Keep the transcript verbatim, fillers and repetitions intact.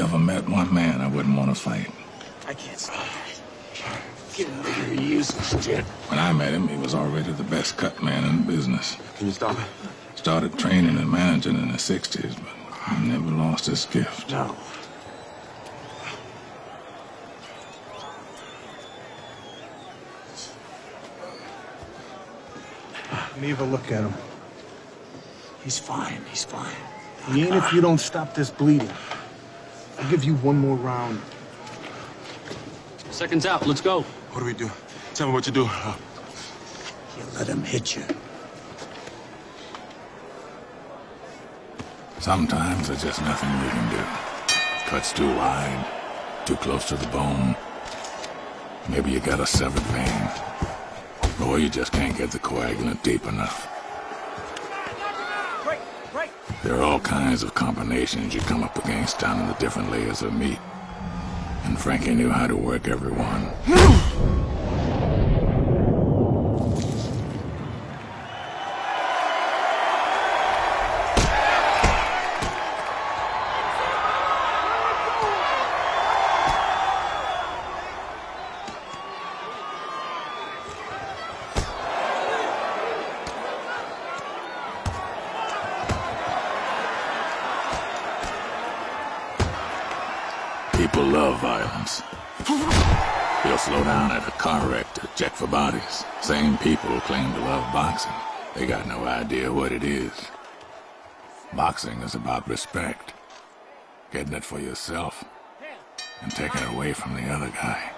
never met one man I wouldn't want to fight. I can't stop that. Get out of here, you useless shit. When I met him, he was already the best cut man in the business. Can you stop it? Started training and managing in the sixties, but he never lost his gift. No. Let me have a look at him. He's fine, he's fine. He ain't if you don't stop this bleeding. I'll give you one more round. Seconds out, let's go. What do we do? Tell me what you do. You let him hit you. Sometimes there's just nothing we can do. Cuts too wide, too close to the bone. Maybe you got a severed vein. Or you just can't get the coagulant deep enough. Right, right. There are all kinds of combinations you come up against down in the different layers of meat. And Frankie knew how to work every one. People love violence. They'll slow down at a car wreck to check for bodies. Same people claim to love boxing. They got no idea what it is. Boxing is about respect. Getting it for yourself and taking it away from the other guy.